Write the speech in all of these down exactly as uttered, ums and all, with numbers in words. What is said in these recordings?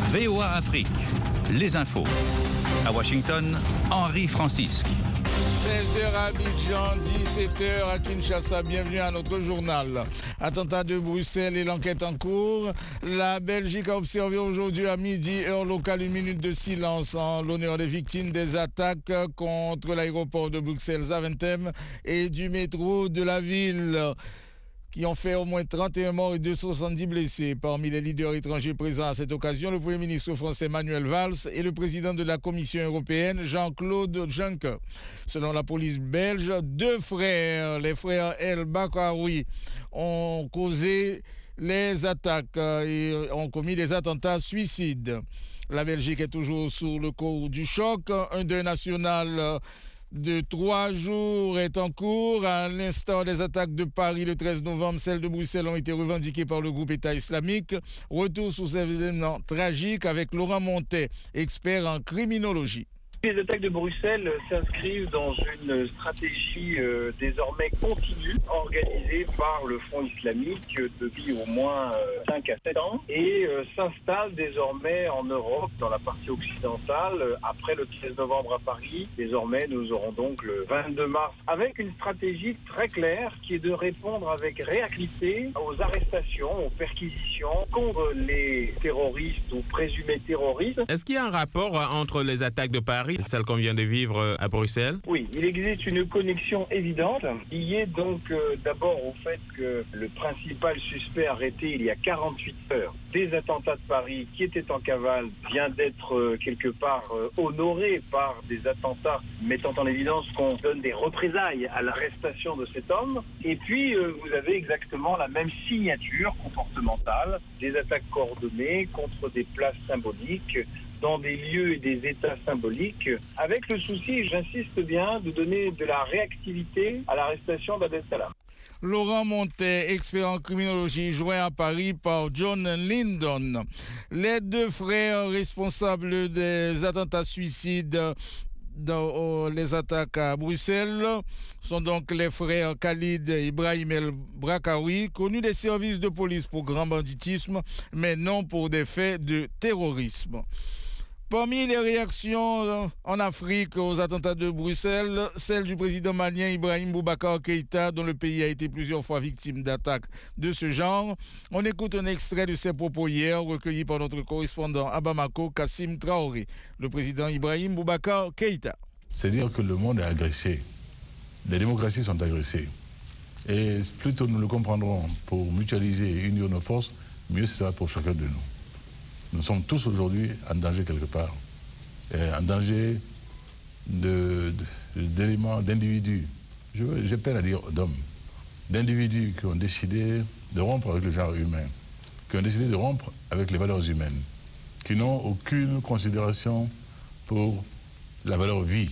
V O A Afrique, les infos. À Washington, Henri Francisque. seize heures à Abidjan, dix-sept heures à Kinshasa. Bienvenue à notre journal. Attentat de Bruxelles et l'enquête en cours. La Belgique a observé aujourd'hui à midi, heure locale, une minute de silence en l'honneur des victimes des attaques contre l'aéroport de Bruxelles-Zaventem et du métro de la ville, qui ont fait au moins trente et un morts et deux cent soixante-dix blessés. Parmi les leaders étrangers présents à cette occasion, le Premier ministre français Manuel Valls et le président de la Commission européenne Jean-Claude Juncker. Selon la police belge, deux frères, les frères El Bakraoui, ont causé les attaques et ont commis des attentats suicides. La Belgique est toujours sous le coup du choc. Un deuil national de trois jours est en cours. À l'instar des attaques de Paris le treize novembre, celles de Bruxelles ont été revendiquées par le groupe État islamique. Retour sur ces événements tragiques avec Laurent Montet, expert en criminologie. Les attaques de Bruxelles s'inscrivent dans une stratégie euh, désormais continue, organisée par le Front islamique depuis au moins euh, cinq à sept ans et euh, s'installe désormais en Europe, dans la partie occidentale, euh, après le treize novembre à Paris. Désormais, nous aurons donc le vingt-deux mars, avec une stratégie très claire qui est de répondre avec réactivité aux arrestations, aux perquisitions contre les terroristes ou présumés terroristes. Est-ce qu'il y a un rapport entre les attaques de Paris, celle qu'on vient de vivre à Bruxelles? Oui, il existe une connexion évidente, liée donc euh, d'abord au fait que le principal suspect arrêté il y a quarante-huit heures des attentats de Paris, qui était en cavale, vient d'être euh, quelque part euh, honoré par des attentats mettant en évidence qu'on donne des représailles à l'arrestation de cet homme. Et puis euh, vous avez exactement la même signature comportementale, des attaques coordonnées contre des places symboliques, dans des lieux et des états symboliques, avec le souci, j'insiste bien, de donner de la réactivité à l'arrestation d'Abdel Salam. Laurent Montet, expert en criminologie, joint à Paris par John Lindon. Les deux frères responsables des attentats suicides dans les attaques à Bruxelles sont donc les frères Khalid Ibrahim El Bakraoui, connus des services de police pour grand banditisme, mais non pour des faits de terrorisme. Parmi les réactions en Afrique aux attentats de Bruxelles, celle du président malien Ibrahim Boubacar Keïta, dont le pays a été plusieurs fois victime d'attaques de ce genre. On écoute un extrait de ses propos hier, recueilli par notre correspondant à Bamako, Kassim Traoré. Le président Ibrahim Boubacar Keïta. C'est dire que le monde est agressé. Les démocraties sont agressées. Et plus tôt nous le comprendrons pour mutualiser et unir nos forces, mieux c'est ça pour chacun de nous. Nous sommes tous aujourd'hui en danger quelque part, en danger de, de, d'éléments, d'individus, je, j'ai peine à dire d'hommes, d'individus qui ont décidé de rompre avec le genre humain, qui ont décidé de rompre avec les valeurs humaines, qui n'ont aucune considération pour la valeur vie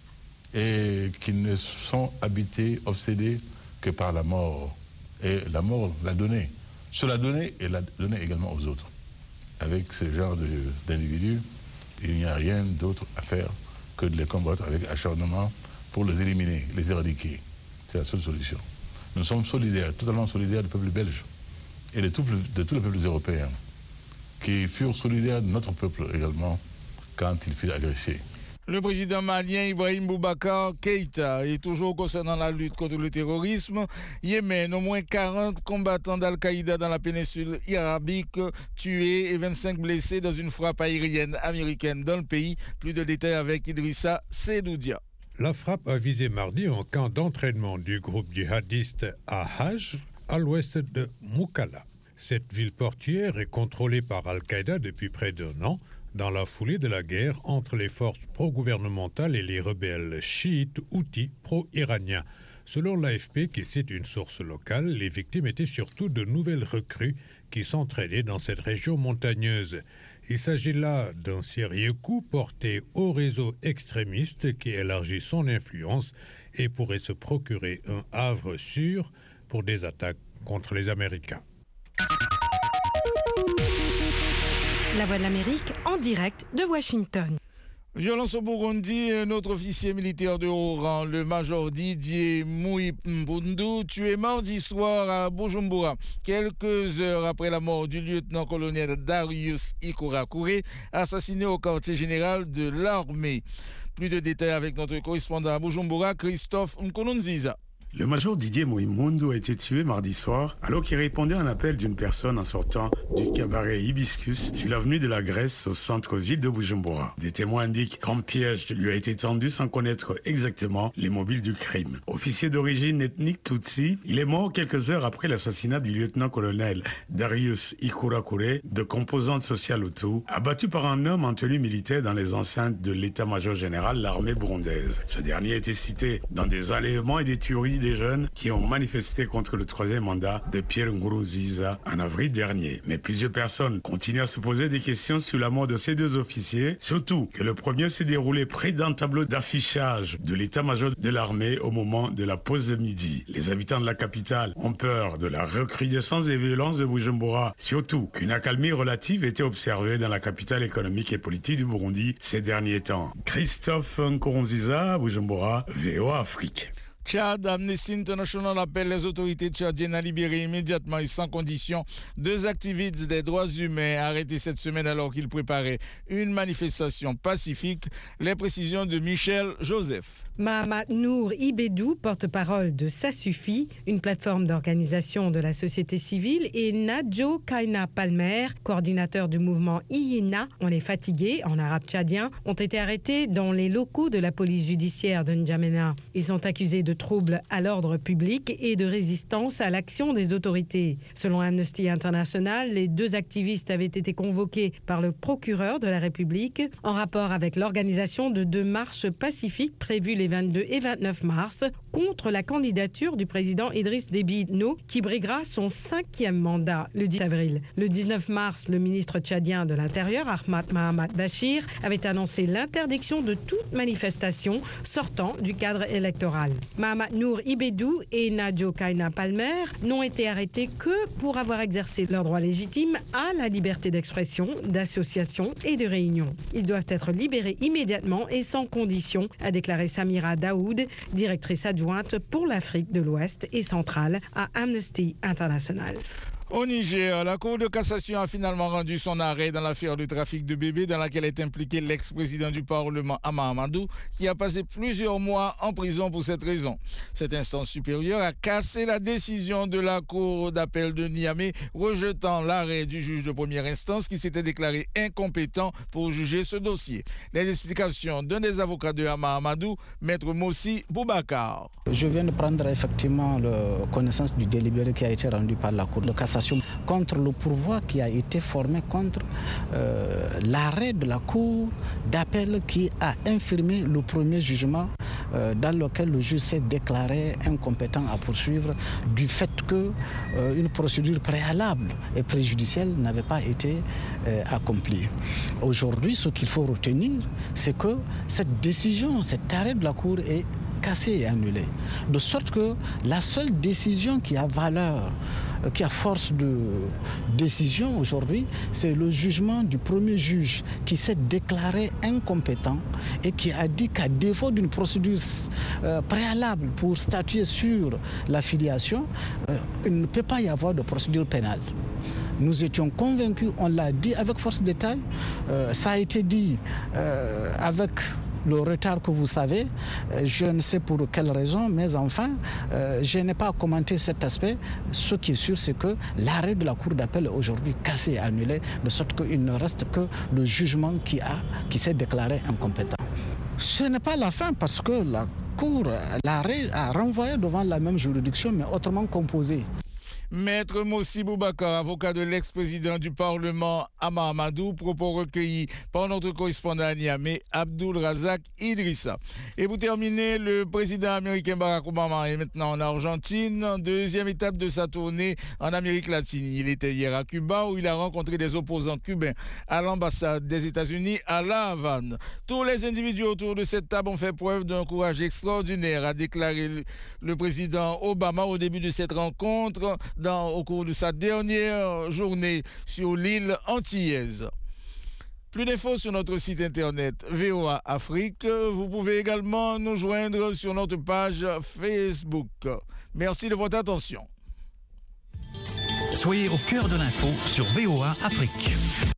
et qui ne sont habités, obsédés que par la mort. Et la mort l'a donnée, se l'a donnée et l'a donnée également aux autres. Avec ce genre de, d'individus, il n'y a rien d'autre à faire que de les combattre avec acharnement pour les éliminer, les éradiquer. C'est la seule solution. Nous sommes solidaires, totalement solidaires du peuple belge et de, tout, de tous les peuples européens qui furent solidaires de notre peuple également quand il fut agressé. Le président malien Ibrahim Boubacar Keïta est toujours concernant la lutte contre le terrorisme. Yémen, au moins quarante combattants d'Al-Qaïda dans la péninsule arabique tués et vingt-cinq blessés dans une frappe aérienne américaine dans le pays. Plus de détails avec Idrissa Sedoudia. La frappe a visé mardi un camp d'entraînement du groupe djihadiste à Hajj, à l'ouest de Moukalla. Cette ville portuaire est contrôlée par Al-Qaïda depuis près d'un an, dans la foulée de la guerre entre les forces pro-gouvernementales et les rebelles chiites houthis pro-iraniens. Selon l'A F P, qui cite une source locale, les victimes étaient surtout de nouvelles recrues qui s'entraînaient dans cette région montagneuse. Il s'agit là d'un sérieux coup porté au réseau extrémiste qui élargit son influence et pourrait se procurer un havre sûr pour des attaques contre les Américains. La Voix de l'Amérique en direct de Washington. Violence au Burundi, un autre officier militaire de haut rang, le major Didier Muimbundu, tué mardi soir à Bujumbura, quelques heures après la mort du lieutenant-colonel Darius Ikurakure, assassiné au quartier général de l'armée. Plus de détails avec notre correspondant à Bujumbura, Christophe Nkononziza. Le major Didier Muimbundu a été tué mardi soir alors qu'il répondait à un appel d'une personne en sortant du cabaret Hibiscus sur l'avenue de la Grèce au centre-ville de Bujumbura. Des témoins indiquent qu'un piège lui a été tendu sans connaître exactement les mobiles du crime. Officier d'origine ethnique Tutsi, il est mort quelques heures après l'assassinat du lieutenant-colonel Darius Ikurakure, de composante sociale Hutu, abattu par un homme en tenue militaire dans les enceintes de l'état-major général de l'armée burundaise. Ce dernier a été cité dans des enlèvements et des tueries des jeunes qui ont manifesté contre le troisième mandat de Pierre Nkurunziza en avril dernier. Mais plusieurs personnes continuent à se poser des questions sur la mort de ces deux officiers, surtout que le premier s'est déroulé près d'un tableau d'affichage de l'état-major de l'armée au moment de la pause de midi. Les habitants de la capitale ont peur de la recrudescence des violences de Bujumbura, surtout qu'une accalmie relative était observée dans la capitale économique et politique du Burundi ces derniers temps. Christophe Nkurunziza, Bujumbura, V O A Afrique. Tchad, Amnesty International appelle les autorités tchadiennes à libérer immédiatement et sans condition deux activistes des droits humains arrêtés cette semaine alors qu'ils préparaient une manifestation pacifique. Les précisions de Michel Joseph. Mahamat Nour Ibedou, porte-parole de Ça Suffit, une plateforme d'organisation de la société civile, et Nadjo Kaina Palmer, coordinateur du mouvement Iyina, on est fatigués, en arabe tchadien, ont été arrêtés dans les locaux de la police judiciaire de N'Djamena. Ils sont accusés de troubles à l'ordre public et de résistance à l'action des autorités. Selon Amnesty International, les deux activistes avaient été convoqués par le procureur de la République en rapport avec l'organisation de deux marches pacifiques prévues les vingt-deux et vingt-neuf mars contre la candidature du président Idriss Déby Itno qui briguera son cinquième mandat le dix avril. Le dix-neuf mars, le ministre tchadien de l'Intérieur, Ahmad Mahamat Bachir, avait annoncé l'interdiction de toute manifestation sortant du cadre électoral. Mahamat Nour Ibedou et Nadjo Kaina Palmer n'ont été arrêtés que pour avoir exercé leur droit légitime à la liberté d'expression, d'association et de réunion. Ils doivent être libérés immédiatement et sans condition, a déclaré Samira Daoud, directrice adjointe pour l'Afrique de l'Ouest et centrale à Amnesty International. Au Niger, la Cour de cassation a finalement rendu son arrêt dans l'affaire du trafic de bébés dans laquelle est impliqué l'ex-président du Parlement, Hama Amadou, qui a passé plusieurs mois en prison pour cette raison. Cette instance supérieure a cassé la décision de la Cour d'appel de Niamey, rejetant l'arrêt du juge de première instance qui s'était déclaré incompétent pour juger ce dossier. Les explications d'un des avocats de Hama Amadou, Maître Mossi Boubacar. Je viens de prendre effectivement le, connaissance du délibéré qui a été rendu par la Cour de cassation contre le pourvoi qui a été formé contre euh, l'arrêt de la Cour d'appel qui a infirmé le premier jugement euh, dans lequel le juge s'est déclaré incompétent à poursuivre du fait que euh, une procédure préalable et préjudicielle n'avait pas été euh, accomplie. Aujourd'hui, ce qu'il faut retenir, c'est que cette décision, cet arrêt de la Cour est cassé et annulé. De sorte que la seule décision qui a valeur, qui a force de décision aujourd'hui, c'est le jugement du premier juge qui s'est déclaré incompétent et qui a dit qu'à défaut d'une procédure euh, préalable pour statuer sur la filiation, euh, il ne peut pas y avoir de procédure pénale. Nous étions convaincus, on l'a dit avec force de détail, euh, ça a été dit euh, avec le retard que vous savez, je ne sais pour quelle raison, mais enfin, euh, je n'ai pas commenté cet aspect. Ce qui est sûr, c'est que l'arrêt de la Cour d'appel est aujourd'hui cassé et annulé, de sorte qu'il ne reste que le jugement qui, a, qui s'est déclaré incompétent. Ce n'est pas la fin, parce que la Cour, l'arrêt a renvoyé devant la même juridiction, mais autrement composée. Maître Mossi Boubacar, avocat de l'ex-président du Parlement Hama Amadou, propos recueillis par notre correspondant à Niamey, Abdul Razak Idrissa. Et pour terminer, le président américain Barack Obama est maintenant en Argentine, deuxième étape de sa tournée en Amérique latine. Il était hier à Cuba où il a rencontré des opposants cubains à l'ambassade des États-Unis à La Havane. Tous les individus autour de cette table ont fait preuve d'un courage extraordinaire, a déclaré le, le président Obama au début de cette rencontre Dans, au cours de sa dernière journée sur l'île antillaise. Plus d'infos sur notre site internet V O A Afrique. Vous pouvez également nous joindre sur notre page Facebook. Merci de votre attention. Soyez au cœur de l'info sur V O A Afrique.